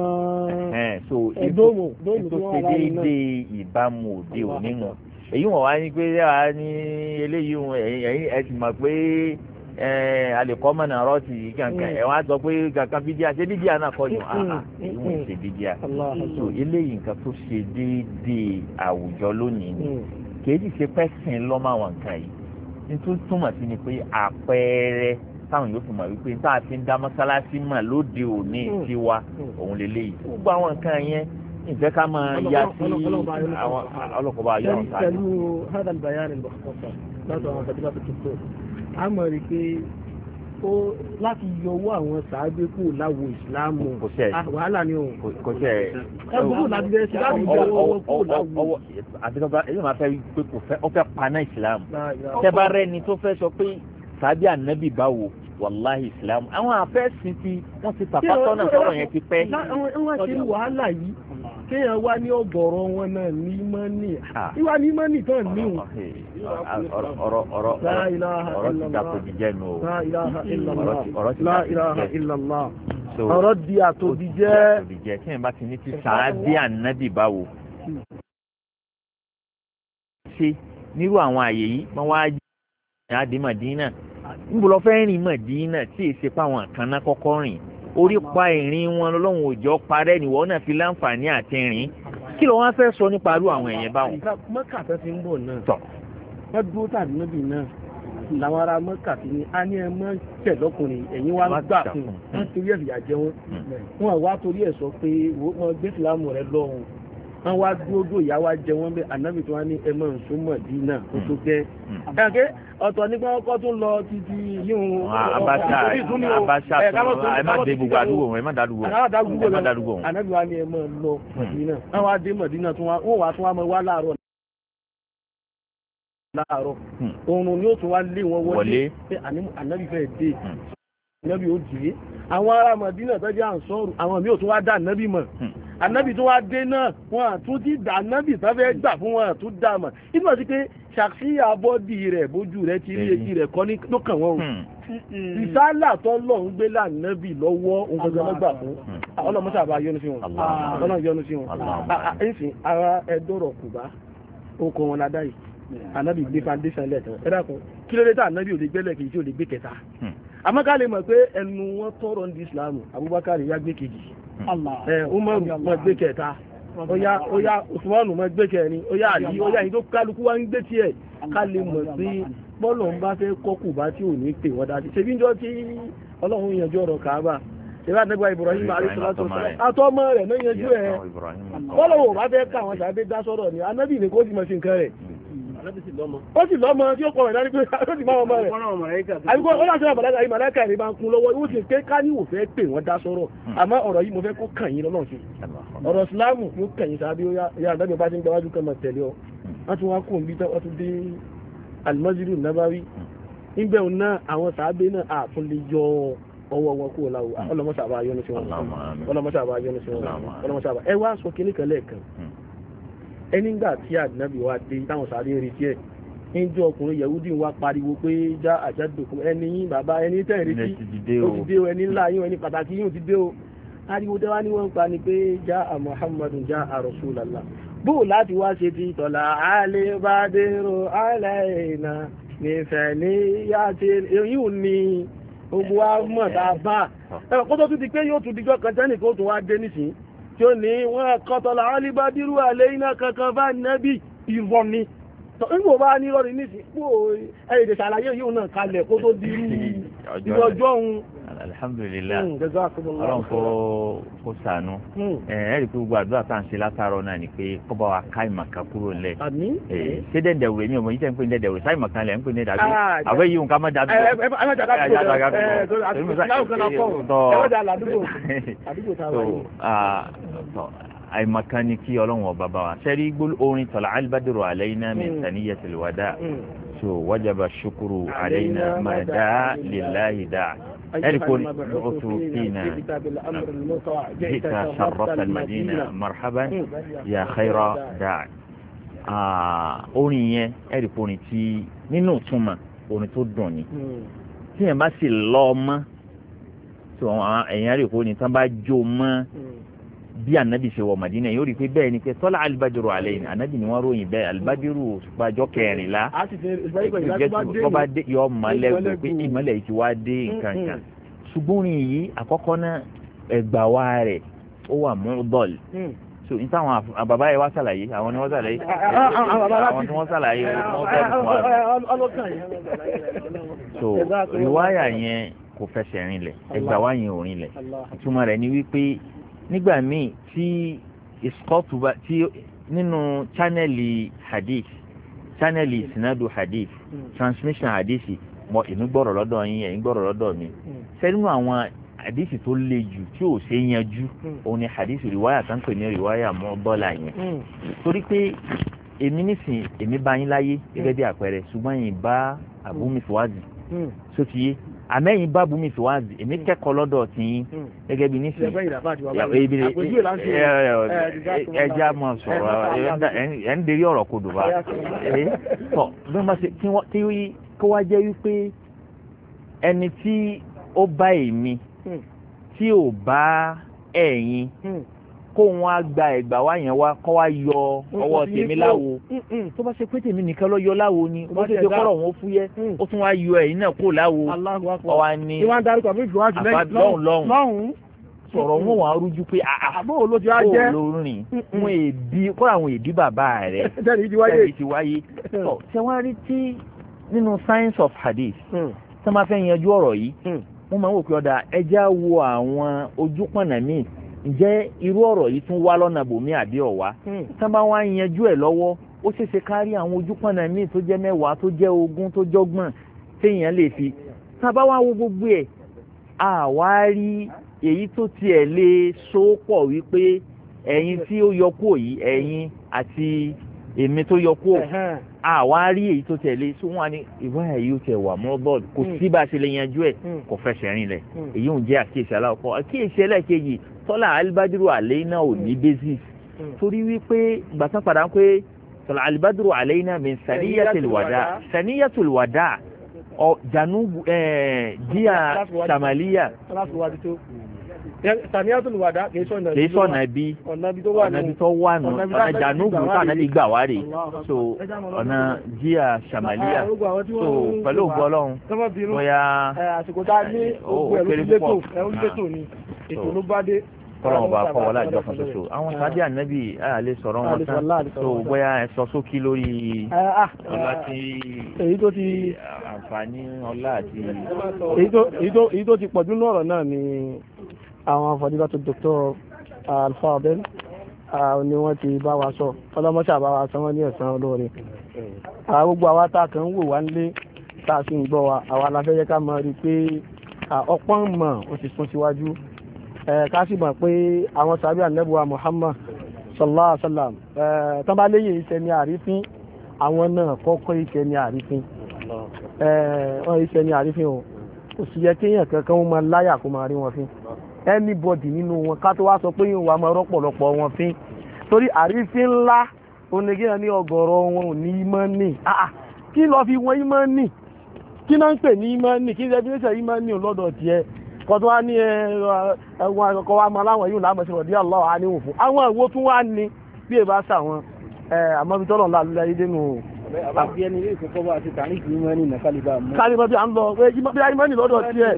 sí so ètò ṣe déédéé ìbámu òde òní mu èyí wọ́n wá ní pé wá ní eléyìí ẹ̀yìn ẹ ti mọ̀ pé alẹ́kọ́ mọ̀nà rọ́ọ̀tì kankan ẹ̀ wá sọ pé kankan bídíà ṣé bídíà náà kọ́ ni ìwọ̀n ṣe bídíà so eléyìí nǹkan tó ṣe déédéé àwùjọ lónìí ni kèéjì ṣe pẹ́sìn lọ́mọ àwọn nǹkan yìí nítorí túmọ̀ sí ni pé àpẹẹrẹ táwọn yóò fi mọ̀ wípé tá a ti ń dá mọ́sálásí mọ̀ lóde òní tiwa òun lélẹ́yìí gbogbo àwọn nǹkan yẹn ìfẹ́ ká máa ya sí àwọn ọlọ́kọ̀ọ́bá ayé ọ̀hún sáà. pẹ̀lú hadal bayan al-mukhtasar látọ̀ àwọn fàdíbà tó tó a mọ̀ rí pé ó láti yọ owó àwọn sàábé kù láwo ìsìláàmù wàhálà ni òun kò ṣe ẹgbùrú láti bẹ̀rẹ̀ sí láti yọ owó kù láwo. àti kọ́kọ́ èyí máa fẹ́ pé kò fẹ́ ó fẹ́ paná ìsìláàmù tẹ́bá rẹ̀ ni tó fẹ́ sọ pé sàábé ànábì báwo wàláhì ìsìláàmù àwọn afẹ́sìn tí wọ́n ti tàpátọ́ náà sọ̀rọ̀ yẹn ti pẹ́. wọ́n ti wàhálà yìí kéèyàn wá ní ọ̀gọ̀rọ̀ wọn náà ní mọ́nì ìwà ní mọ́nì tán ní òun. ọ̀rọ̀ ti dàpọ̀jì jẹ́ nu o. La ilaha illallah. ọ̀rọ̀ di àtòdì jẹ́. kí ẹ̀ bá ti ní ti sàábí ànábì báwo. ṣe nírú àwọn àyè yìí wọ́n wá jẹ́ àdé Mádínà níbo lọ fẹ́ rìn Mádínà tí èsì pa àwọn kan náà kọ́kọ́ rìn orí pa ìrìn wọn lọ́lọ́run òjò parẹ́ nìwọ náà fi láǹfààní àti rìn kí ló wá fẹ́ sọ nípa irú àwọn èèyàn báwọn. mọ́kà tó ti ń bọ̀ náà wọ́n dúró tàbí níbi náà làwọn ará mọ́kà ti ní a ní ẹ mọ́ tẹ̀lọ́kùnrin ẹ̀yìn wá gbà fún wọn torí ẹ̀ fìyà jẹ wọn wá torí ẹ̀ sọ pé wọ́n gbé fìlàmù rẹ lọ́hùn wọ́n wá dúró ìyá wa jẹ wọ́n bẹ́ ànábì tí wọ́n ní ẹ mọ̀ nsú Mádínà ó tó gẹ́ ẹ̀kẹ́ ọ̀tọ̀ nípa ọkọ̀ tó ń lọ títí yíhun Abacha ẹ má dé gbogbo àdúgbò wọn ẹ má dádúgbò wọn ànábì wa ní ẹ mọ̀ lọ Mádínà wọ́n wá dé Mádínà wọ́n wá tún wá mọ̀ wá láàárọ̀ oòrùn ni ó tún wá lé wọn wọlé pé ànábì fẹ́ dé ànábì ó dìé àwọn ará Mádínà tó jẹ́ àǹsọ́rù àwọn mi ò tún wá dá ànábì mọ̀ ànábì tó wá dé náà wọn àtún ti dá ànábì tó fẹ́ gbà fún wọn àtún dá mọ̀ nígbà tí pé ṣàkíyà bọ́dì rẹ̀ bójú rẹ̀ ti rí etí rẹ̀ kọ́ ní ló kàn wọ́n o ìsálà tó lọ ń gbé lànàbì lọ́wọ́ nǹkan tó lọ́gbà fún ọlọ́mọṣà bá yọ́nú sí wọn ọlọ́mọ yọ́nú sí wọn ẹ̀sìn ara ẹ̀dọ́rọ̀ Kùbá oko wọn ládá yìí ànábì gbé foundation lẹ́tọ̀ ẹ dákun kí ló dé tá ànábì ò lè gbẹ́lẹ̀ kejì tí ò lè gbé kẹta àmọ́ ká lè mọ̀ pé ẹnu wọn tọrọ ní Islam Abubakar yá gbé kejì Umaru mọ̀ gbé kẹta oya Usmanu mọ̀ gbé kẹrin oya àlì oya yìí tó kálukú wá ń gbé tiẹ̀ ká lè mọ̀ sí bọ́ọ̀lù ń bá fẹ́ kọ́kù bá tí ò ní pè wọ́n dájú ṣe bí ń jọ tí Ọlọ́run yanjú ọ̀rọ̀ Kaaba ìbá nígbà Ibrahim alayhisalatu àtọmọ rẹ̀ náà yanjú ẹ̀ bọ́ọ̀lù wò bá fẹ́ ká àwọn sàbẹ̀ dá sọ̀rọ̀ ni anábì ní kó sì mọ̀ sí nǹkan rẹ̀ ó sì lọ́mọ tí ó kọ̀ rẹ̀ dání pé ó sì máa ọmọ rẹ̀ àbíkọ́ ó láti ọ̀bàlágà yìí màláìkà rẹ̀ bá ń kún lọ́wọ́ ó sì ké ká ní òfẹ́ pè wọ́n dá sọ̀rọ̀ àmọ́ ọ̀rọ̀ yìí mo fẹ́ kó kàn yín lọ́nà sí ọ̀rọ̀ ìsìláàmù yóò kàn yín sábẹ́ ya àdájọ́ bá ti ń gbáwájú kan máa tẹ̀lé ọ wọ́n tún wá kó níbi tán wọ́n tún dé Al-Masjid An-Nabawi níbẹ̀ náà àwọn sàábé náà àtún lè yọ ọwọ́ wọn kúrò láwù ọlọ́mọṣàbà yọ́nú sí wọn ọlọ́mọṣàbà yọ́nú sí wọn ọlọ́mọṣàbà ẹ wá sọ kíní kan lẹ́ẹ̀kan ẹnígbà tí ànábì wa dé táwọn sáré rí tí ẹ̀ níjọ́ ọkùnrin yẹ̀wúdí wa pariwo pé já àjádòkun ẹni yín bàbá ẹni tẹ̀rí tí ó ti dé o ẹni ńlá yín ẹni pàtàkì yín ó ti dé o ariwo tẹ́wá ní wọ́n ń pa ni pé já a Muhammadun já a Rasulullah bóò láti wá ṣe ti tọ̀là alẹ́bàdérò aláìna nífẹ̀ẹ́ ní yáàtì èyí ò ní ogun wa mọ̀ tá a bá ẹ̀rọ kó tó tún ti pé yóò tún dijọ́ kan tẹ́nì kó tún wá dé nísìnyí tí ó ní wọ́n kọ́tọ̀lá alẹ́bàdérò aláìna kankan bá nẹ́bí ìrọ̀ ni nígbò bá ní lọ́rin nísìn pò ẹ̀yẹ̀dẹ̀ ṣàlàyé yíò náà kalẹ̀ kó tó di irú ọjọ́ ohun. alhamdulillah ọlọ́run kó ṣàánú ẹ̀rí pé gbogbo àdúrà tá à ń ṣe látàárọ̀ náà ni pé kó bá wa ká ìmọ̀ká kúrò ńlẹ̀ ṣé dẹ̀dẹ̀wò èmi ọmọ yìí tẹ́ ń pè ní dẹ̀dẹ̀wò sáì mọ̀ká lẹ̀ ń pè ní dàbí àwẹ̀ yìí nǹkan má dàbí. àìmọ̀kan ni kí ọlọ́run ọba bá wa sẹ́rí orin tọ̀lá albádùrù àlẹ́yìnà min saniyatil wada so wajaba ṣukuru àlẹ́yìnà mada lillahi da ẹ̀rí kò ní ọ̀tún fínà jìta sharrafta almadina marhaban ya khayra da orin yẹn ẹ̀rí kò ní tí nínú túmọ̀ orin tó dùn ni tí yẹn bá sì lọ mọ́ so ẹ̀yìn ẹ̀rí kò ní tán bá jó mọ́ bí anabi ṣe wọ Madina yóò rí pé bẹ́ẹ̀ ni pé tọ́lá alibadiru alẹ́ ni anabi ni wọ́n ròyìn bẹ́ẹ̀ alibadiru gbàjọ́ kẹrìnlá bọ́ba dé yọ mọ́lẹ̀ pé ìmọ́lẹ̀ yìí ti wá dé nǹkan kan ṣùgbọ́n yìí àkọ́kọ́ náà ẹgbà wa rẹ̀ ó wà mú bọ́ọ̀lù so n táwọn bàbá yẹn wá ṣàlàyé àwọn ni wọ́n ṣàlàyé àwọn tí wọ́n ṣàlàyé wọ́n fẹ́ fún wa so riwaya yẹn kò fẹsẹ̀ rinlẹ̀ ẹgbà wa yẹn ò rinlẹ̀ ìtumọ̀ rẹ̀ ni wípé nígbà míì tí ìsọ́tù bá tí nínú chánẹ́lì hadith chánẹ́lì ìsìnàdù hadith transmission hadith mọ èmi gbọ́rọ̀ lọ́dọ̀ yín ẹ̀yin gbọ́rọ̀ lọ́dọ̀ mi sẹ́nu àwọn hadith tó le jù tí ò ṣe yanjú òun ni hadith riwaya kan pè ní riwaya mọ́ bọ́là yẹn torí pé èmi nísìn èmi bá yín láyé gẹ́gẹ́ bí àpẹẹrẹ ṣùgbọ́n yìí bá Abu Miswazi sotiye àmẹ́yìn bá Abu Miswazi èmi kẹ́kọ̀ọ́ lọ́dọ̀ tí yín gẹ́gẹ́ bí nísìn ẹja mọ̀ sọ̀rọ̀ ẹ̀ ń derí ọ̀rọ̀ kodò bá tọ́ bí wọ́n bá ṣe kí kó wá jẹ́ wípé ẹni tí ó bá èmi tí ò bá ẹ̀yin kó wọn á gba ẹ̀gbà wá yẹn wá kó wá yọ ọwọ́ tèmi láwo tó bá ṣe pé tèmi nìkan ló yọ láwo ni ó bá ṣe pé kọ́rọ̀ wọn fúyẹ́ ó tún wá yọ ẹ̀yin náà kó láwo ọwọ́ ni lọ́hùn sọ̀rọ̀ wọn wà á rújú pé àbó ló rìn fún èdè kó àwọn èdè bàbá rẹ̀ tẹ́lẹ̀ ti wáyé ṣé wọ́n rí tí nínú science of hadith tí wọ́n máa fẹ́ yanjú ọ̀rọ̀ yìí wọ́n máa ń wò pé ọ̀dà ẹja wo àwọn ojúpọ̀nà míì ǹjẹ́ irú ọ̀rọ̀ yìí tún wá lọ́nà bòmí àbí ọ̀wá tí wọ́n bá wá yanjú ẹ̀ lọ́wọ́ ó ṣeéṣe kárí àwọn ojúpọ̀nà míì tó jẹ́ 10 tó jẹ́ 20 tó jọ́gbọ̀n téèyàn lè fi tí wọ́n bá wá wo gbogbo ẹ̀ àwárí èyí tó tiẹ̀ lè so pọ̀ wípé ẹ̀yin tí ó yọ kúrò yìí ẹ̀yin àti èmi tó yọ kúrò àwárí èyí tó tẹ̀lé tí wọ́n á ní ìwáyà yìí ó tẹ̀ wà mọ́ bọ́ọ̀lù kò sí bá a ṣe lè yanjú ẹ̀ kò fẹsẹ̀ rinlẹ̀ èyí ń jẹ́ àkíyèsí aláwọ̀kọ́ àkíyèsí ẹlẹ́ẹ̀kejì tọ́lá alibadiru àlẹ́yìnà ò ní basis torí wípé gbàtàn padà ń pé tọ́lá alibadiru àlẹ́yìnà min saniyatul wada janubu díà shamaliya saniyatul wada kìí sọ̀nà bí tó wà nù ọ̀nà janubu tó àná ti gbà wá rè so ọ̀nà díà shamaliya so pẹ̀lú ògbó ọlọ́run bóyá àsìkò tá a ní ògbó ẹ̀rọ létò ní ètò ló bá dé kọ́lọ́ ọba kọ́wọ́lá ìjọ kan ṣoṣo àwọn sábẹ́ ànábì àlè sọ̀rọ̀ wọn tán so bóyá ẹ sọ sókí lórí ọlá tí èyí tó ti àǹfààní ọlá àti èyí tó ti pọ̀jù lọ́rọ̀ náà ni àwọn fadilatu Dr. Al-Fadil ni wọ́n ti bá wa sọ ọlọ́mọṣà bá wa sọ wọ́n ní ẹ̀san olóore gbogbo àwa tá a kàn ń wò wá nílé tá a sì ń gbọ́ wa àwa la fẹ́ yẹ ká mọ̀ rí i pé ọpọ́n mọ̀ ó ti sún síwájú ká sì mọ̀ pé àwọn sàbí ànẹ́bùwà Muhammad sallallahu alaihi wasallam tán bá léyè iṣẹ́ ní àrífín àwọn náà kọ́kọ́ iṣẹ́ ní àrífín wọ́n iṣẹ́ ní àrífín o kò sì yẹ kéèyàn kankan wọn máa láyà kó máa rí wọn fín anybody nínú wọn ká tó wá sọ pé yóò wá máa rọ́pọ̀lọpọ̀ wọn fín torí àrífín ńlá onígéyàn ní ọgọ́rọ̀ wọn ò ní ìmánì kí lọ fi wọn ìmánì kí náà ń pè ní ìmánì kí definition ìmánì lọ́dọ̀ tiẹ̀ kọ́tún wá ní ẹ̀wọ̀n àkọ́kọ́ wa máa láwọn yóò láàmú sí ọ̀dí aláwọ̀ á níwò fún àwọn ìwó tún wá ní bí èbá sàwọn àmọ́bítọ́lọ̀ ńlá lulẹ̀ yìí dénú àbí ẹni ilé ìkókó bá ti tàní kì í mọ́ ní nàkàlìbà mọ́. kálíbà bí à ń lọ pé bí a mọ́ ní lọ́dọ̀ tiẹ̀.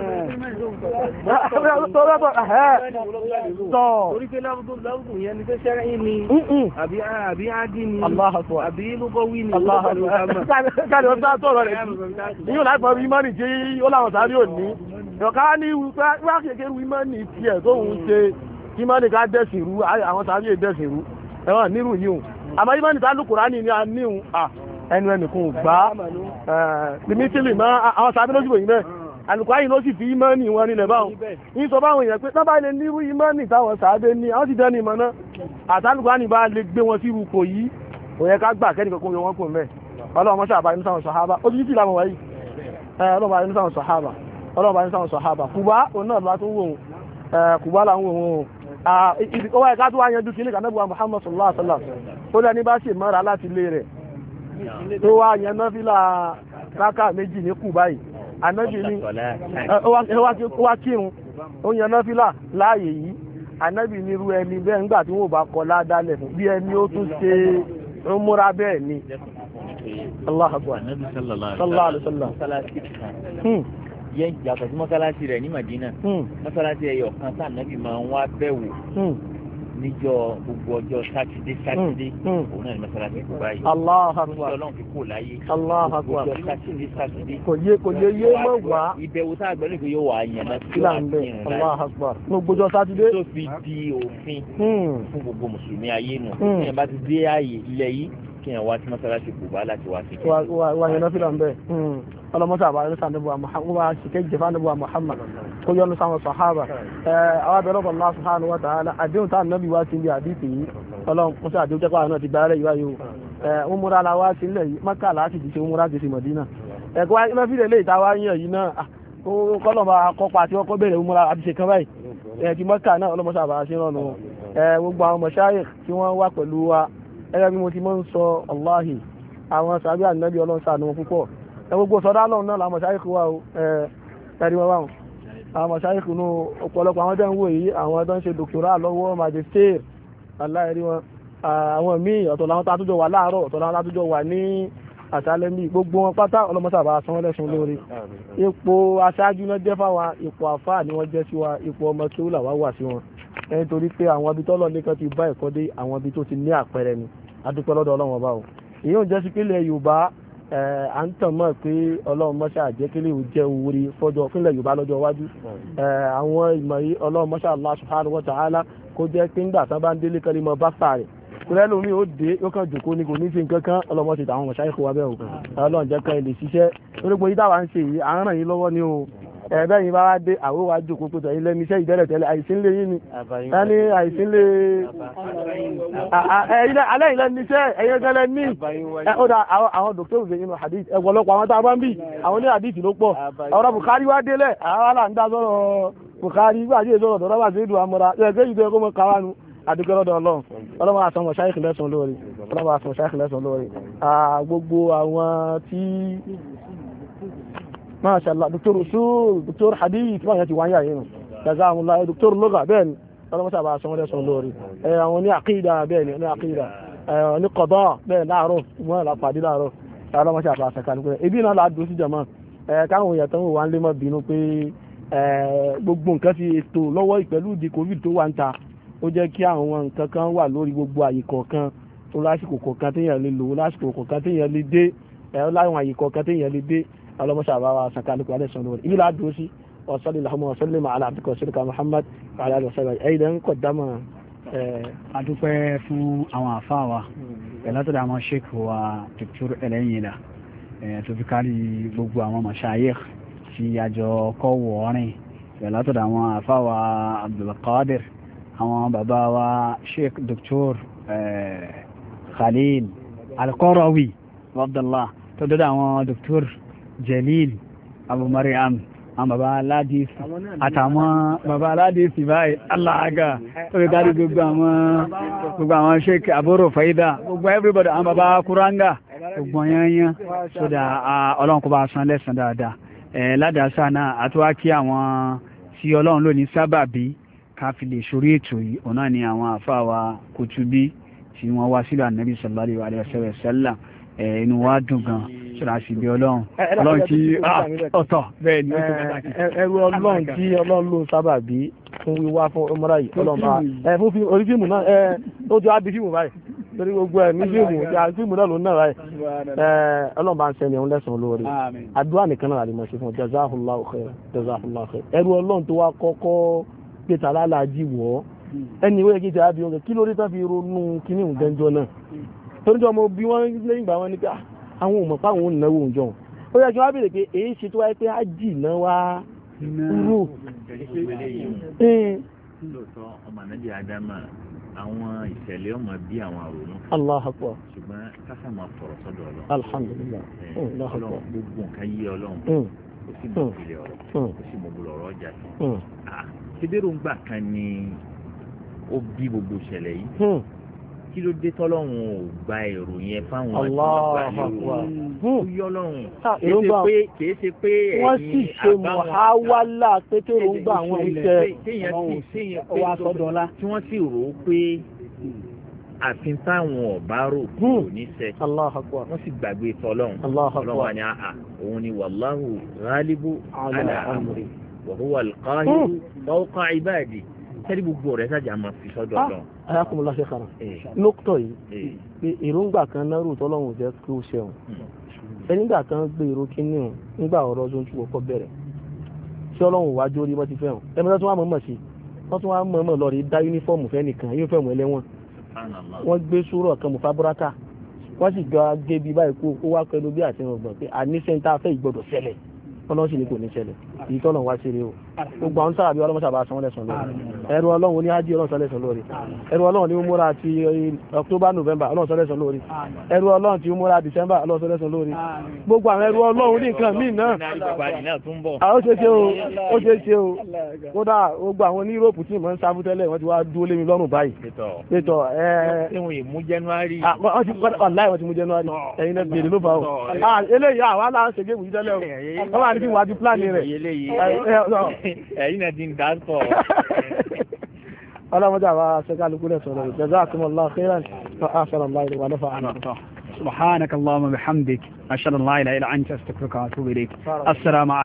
torí pé láwùjọ yẹn ni pé sẹ́rìn ni àbí ádì ni àbí lúgọ́wí ni. kálíbà bí a sọ̀rọ̀ rẹ̀ sí yóò láì fọ ìmọ̀nì tí ó láwọn sáré òní. ìyọ̀ká ní wá kékeré ìmọ̀nì tiẹ̀ tó ń ṣe ìmọ̀nì ká dẹ̀sìn rú àwọn sáré dẹ̀sìn rú ẹ̀wọ̀n nírú yìí hùn àmọ́ ìmọ̀nì tá lùkùránì ni a níhun ẹnu ẹnìkan gbá limitili mọ́ àwọn sáré lójú òyìn bẹ́ẹ̀ alùkùránì ló sì fi ìmọ̀nì wọn nílẹ̀ báwọn ní sọ báwọn èèyàn pé tábà lè nírú ìmọ̀nì táwọn sáré ní àwọn ti dẹ́ni ìmọ̀ náà àtàlùkùránì bá lè gbé wọn sí irúkọ yìí ó yẹ ká gbà kẹ́nìkan kó yọ wọn kò mẹ́ ọlọ́run mọ́ṣẹ́ àbáyé ní sáwọn sọ̀hábà ó ti láwọn wáyé ọlọ́run bá ní sáwọn sọ̀hábà ọlọ́run bá ní sáwọn sọ̀hábà kùbá òun náà látún wò kùbá làwọn wò wọn ó wáyé ká tó wá yanjú kìíní kànáà Muhammad sallallahu alaihi wasallam ó lẹ́ni bá ṣe mọ́ra láti ilé rẹ̀ tó wá yan náfìlà rákà méjì ní kù báyìí ànábì ní ó wá kírun ó yan náfìlà láàyè yìí anábì nírú ẹni bẹ́ẹ̀ nígbà tí wọ́n bá kọ ládálẹ̀ fún bí ẹni ó tún ṣe umura bẹ́ẹ̀ ni. Allahu Akbar. Sallallahu alaihi wasallam. Yẹn yàtọ̀ sí mọ́sálásí rẹ̀ ní Madina. Mọ́sálásí ẹ̀yọ̀ kan tá ànábì máa ń wá bẹ̀wò níjọ́ gbogbo ọjọ́ sátidé òun náà ní mọ́sálásí kò báyìí. Allahu Akbar. Ọlọ́run fi kò láyé. Allahu Akbar. Ọjọ́ sátidé. Kò lè yé mọ̀ wá. Ìbẹ̀wò tá a gbẹ́ lóko yóò wà yẹn náà. Kí là ń bẹ̀? Allahu Akbar. Ní gbogbo sátidé. Tó fi di òfin fún gbogbo mùsùlùmí ayé nù. Kí ẹ bá ti dé ààyè ilẹ̀ yìí kí ẹ wá sí mọ́sálásí kò bá láti wá sí. Wà yẹn náà fi là ń bẹ̀. Ọlọ́mọ́sá àbáyé lọ́sàn níbo Muhammad wá ṣìkẹ́ ìjẹfà níbo Muhammad kó yọ́nu sáwọn sàhábà. Àwọn abẹ́rẹ́ ọ̀pọ̀ Allah subhanahu wa ta'ala àdéhùn táà nàbí wá sí ilé àdìsí yìí ọlọ́run ṣe àdéhùn jẹ́pọ̀ àwọn náà ti gbára yìí wáyé o. Umura la wá sí ilẹ̀ yìí Mákà láti ti ṣe umura ti ṣe Mọ̀dínà. Ẹ̀kọ́ iná fílẹ̀ lè ta wá yàn yìí náà kọ́lọ̀ máa kọ́pa àti ọkọ̀ bẹ̀rẹ̀ umura àti ṣe kan báyìí. Ti Mákà náà ọlọ́mọ́sá àbáyé ṣe rán nu. Gbogbo àwọn mashayikh tí wọ́n wá pẹ̀lú wa ẹgbẹ́ bí mo ti mọ́ ń sọ Allahi àwọn sàbí ànábì ọlọ́run ṣàánú wọn púpọ̀. Gbogbo sọdá lọ́run náà làwọn mọ̀ṣáìkù wà ó ẹ̀rí wọn wáhùn àwọn mọ̀ṣáìkù ní ọ̀pọ̀lọpọ̀ àwọn tẹ́ ń wò yìí àwọn tó ń ṣe dòkítọ́rà lọ́wọ́ magistrate aláìrí wọn àwọn míì ọ̀tọ̀ làwọn tàtújọ wà láàárọ̀ ọ̀tọ̀ làwọn tàtújọ wà ní àṣálẹ́ míì gbogbo wọn pátá ọlọ́mọṣàbà sanwó lẹ́sùn lórí ipò aṣáájú náà jẹ́ fáwọn ipò àfáà ni wọ́n jẹ́ sí wa ipò ọmọ kí ó làwá wà sí wọn nítorí pé àwọn ibi tọ́lọ̀ nìkan ti bá ẹ̀kọ́ dé àwọn ibi tó ti ní àpẹẹrẹ ni adúpẹ́ lọ́dọ̀ ọlọ́run ọba o ìyóò jẹ́ sí pínlẹ̀ Yorùbá à ń tàn mọ́ pé ọlọ́run mọ́ṣá àjẹkẹ́lẹ́ ò jẹ́ orí fọ́jọ́ fúnlẹ̀ Yorùbá lọ́jọ́ iwájú àwọn ìmọ̀ yìí ọlọ́run mọ́ṣá Allah subhanahu wa ta'ala kó jẹ́ pé ńgbà tán bá ń délé kẹ́lẹ́ mọ́ bá fà rẹ̀ kúrẹ́ lómi ó dé yóò kàn jòkó ní kò ní fi nǹkan kan ọlọ́mọ ti tàwọn mọ̀ṣá ìkó wa bẹ́ẹ̀ o ọlọ́run jẹ́ kan ilé ṣiṣẹ́ torí pé yìí táwa ń ṣe yìí à ń ràn yín lọ́wọ́ ni o ẹ̀bẹ́ yìí bá wá dé àwọ̀ wá jòkó pé tẹ̀yìn lẹ́nu iṣẹ́ ìdẹ́rẹ̀ tẹ́lẹ̀ àìsínlẹ̀ yìí ni ẹni àìsínlẹ̀ alẹ́ ìlẹ́ ní iṣẹ́ ẹ̀yẹ gẹ́lẹ́ ní ọ̀dà àwọn dòkítọ́rù ṣe inú hadith ẹ̀wọ̀lọpọ̀ àwọn tá a bá ń bì àwọn ní hadith ló pọ̀ ọ̀rọ̀ Bukhari wá délẹ̀ àwọn là ń dá sọ̀rọ̀ Bukhari gbà sí èso ọ̀dọ̀ rọ́bà sí ìdù amọ̀ra ẹ̀kẹ́ yìí tó yẹ kó mọ káwánu adúgbò lọ́dọ̀ ọlọ́run ọlọ́run àtàn mọ̀ṣáìkì lẹ́sàn lórí ọlọ́run àtàn mọ̀ṣáìkì lẹ́sàn lórí gbogbo àwọn tí Masha Allah Dr. Usul Dr. Hadith wọ́n yẹn ti wáyé àyè nù Jazakumullah Dr. Lugha bẹ́ẹ̀ ni ọlọ́run sábà sanwó lẹ́sàn lórí àwọn ní àkídà bẹ́ẹ̀ ni ní àkídà ní qada bẹ́ẹ̀ láàárọ̀ wọ́n là pàdé láàárọ̀ ọlọ́run sábà sàkàlù pé ibi náà là dùn sí jàmá káwọn èèyàn tán wà ń lé mọ́ bínú pé gbogbo nǹkan ti ètò lọ́wọ́ ìpẹ̀lú ìdí covid tó wà ń ta ó jẹ́ kí àwọn nǹkan kan wà lórí gbogbo àyè kọ̀ọ̀kan tó lásìkò kọ̀ọ̀kan téèyàn lè lò lásìkò kọ̀ọ̀kan téèyàn lè dé láwọn àyè kọ̀ọ̀kan téèyàn lè dé ọlọ́mọṣà àbáwá sàkálùkù alẹ́sàn lórí ibi láàdúró sí ọ̀sọ́lẹ̀ làhùmọ̀ ọ̀sọ́lẹ̀ màálà àbíkọ̀ sílùkà Muhammad wàhálà àlùsọ̀rọ̀ ẹ̀yìn lẹ́yìn kọ̀ dámọ̀. adúpẹ́ fún àwọn àfáà wa pẹ̀látọ̀dọ̀ àwọn sheikh wa Dr. Ẹlẹ́yìnlá tó fi kárí gbogbo àwọn mashayikh tí àjọ kọ́ wọ̀ọ́rìn pẹ̀látọ̀dọ̀ àwọn àfáà wa Abdulkadir àwọn bàbá wa sheikh Dr. Khalil Al-Qarawi Abdullah tó dọ́dọ̀ àwọn Dr. Jalil Abu Mariam àwọn bàbá aládìsí àtàwọn bàbá aládìsí báyìí aláàgà tó rí kárí gbogbo àwọn sheik àbúrò faida gbogbo everybody àwọn bàbá kuranga gbogbo yanyan sódà ọlọ́run kó bá san lẹ́sàn dáadáa ládàásá náà àtúwá kí àwọn tí ọlọ́run ló ní sábàbí ká fi lè sórí ètò yìí ọ̀nà ni àwọn àfáàwà Kutubi tí wọ́n wá sílẹ̀ ànábì sallallahu alaihi wasallam inú wa dùn gan ṣọ́ra sí ibi ọlọ́run tí ọ̀tọ̀ bẹ́ẹ̀ ni ó ti pàtàkì. ẹrú ọlọ́run tí ọlọ́run ló sábà bí fún wíwá fún ọmọdé yìí ọlọ́run bá fún orí fíìmù náà ó ti wá di fíìmù báyìí torí gbogbo ẹ̀ ní fíìmù náà ló ń náà báyìí ọlọ́run bá ń sẹ́ni ẹ̀hún lẹ́sàn-án lórí àdúrà nìkan náà àdìmọ̀ ṣe fún Jazakallahu khair ẹrú ọlọ́run tó wá kọ́kọ́ gbé tàlálàájì wọ̀ ẹni ìwé kí ti á bí oúnjẹ kí lórí tán fi ronú kíní ìgbẹ́njọ náà torí jọ mo bí wọ́n lẹ́yìn ìgbà wọn ni pé àwọn òmọ̀ páwọn ò náwó òǹjọ ó yẹ kí wọ́n bèèrè pé èyí ṣe tó wáyé pé á jì náà wá rú. lóòótọ́ ọmọ nàìjíríà Adama àwọn ìṣẹ̀lẹ̀ ọmọ bí àwọn àrònú. Allahu Akbar. ṣùgbọ́n káfá máa fọ̀rọ̀ sọ́dọ̀ ọlọ́run. Alhamdulillah. ọlọ́run gbogbo nǹkan yí ọlọ́run ó sì mọ̀ ìpìlẹ̀ ọ̀rọ̀ ó sì mọ̀ gbọ́dọ̀ ọ̀rọ̀ ọjà sí. ṣébérò ńgbà kan ni ó bí gbogbo ìṣẹ̀lẹ̀ yìí kí kí ló dé tọ́lọ́run ò gba èrò yẹn fáwọn kìí ṣe pé wọ́n sì ṣe mọ̀háwálà pé kéèròǹgbà àwọn iṣẹ́ tí wọ́n sì rò ó pé àfin táwọn ọ̀bá rò kò ní sẹ́ wọ́n sì gbàgbé tọ́lọ́run ọlọ́run wa ni òun ni wallahu ghalibu ala amri wa huwa al-qahiru fawqa ibadi tẹ́lẹ̀ gbogbo rẹ̀ sájà máa fi sọ́dọ̀ lọ. ayakumula ṣe kara lókítọ̀ yìí pé èròǹgbà kan náà rò tọ́lọ́run jẹ́ kí ó ṣẹun ẹnìgbà kan gbé èrò kínní hàn nígbà ọ̀rọ̀ ọdún tí wọ́n kọ́ bẹ̀rẹ̀ tí ọlọ́run wá jórí wọ́n ti fẹ́ hàn ẹ̀mí tó tún wá mọ̀ọ́mọ̀ sí wọ́n tún wá mọ̀ọ́mọ̀ lọ rí dá yúnífọ́ọ̀mù fẹ́ nìkan yúnífọ́ọ̀mù ẹlẹ́wọ̀n wọ́n gbé sùúrọ̀ kan mú fábúrátà wọ́n sì gbọ́ gé bí báyìí kó ó wá pẹ̀lú bí àti ọgbọ̀n pé àníṣẹ́ńtà fẹ́ ìgbọ́dọ̀ ṣẹlẹ̀ ọlọ́run sì ní kò ní ṣẹlẹ̀ èyí tọ́lọ̀ wá ṣeré o gbogbo àwọn sábà bí ọlọ́run sábà sanwó lẹ́sàn lórí ẹrù ọlọ́run ní ájí ọlọ́run sọ́lẹ́sàn lórí ẹrù ọlọ́run ní múra ti October November ọlọ́run sọ́lẹ́sàn lórí ẹrù ọlọ́run ti múra December ọlọ́run sọ́lẹ́sàn lórí gbogbo àwọn ẹrù ọlọ́run ní nǹkan míì náà ó ṣe ṣe o kódà gbogbo àwọn ní Europe tí mò ń sáfù tẹ́lẹ̀ wọ́n ti wá dúró lé mi lọ́rùn báyìí pétọ̀ wọ́n mú January ẹ̀yin náà gbèrè ló fà ó eléyìí àwọn aláǹṣe géèmù yìí tẹ́lẹ̀ o wọ́n wà ní kí wọ́n á ti pláàni rẹ̀ ẹ̀yin náà ti ń dá sọ. ọlọ́mọdé àwọn aṣẹ́kálukú rẹ̀ sọ̀rọ̀ rẹ̀ jazakumullahu khairan wa ahsanallahu ilaykum wa nafa'ana. سبحانك اللهم وبحمدك أشهد أن لا إله إلا أنت أستغفرك وأتوب إليك السلام عليكم.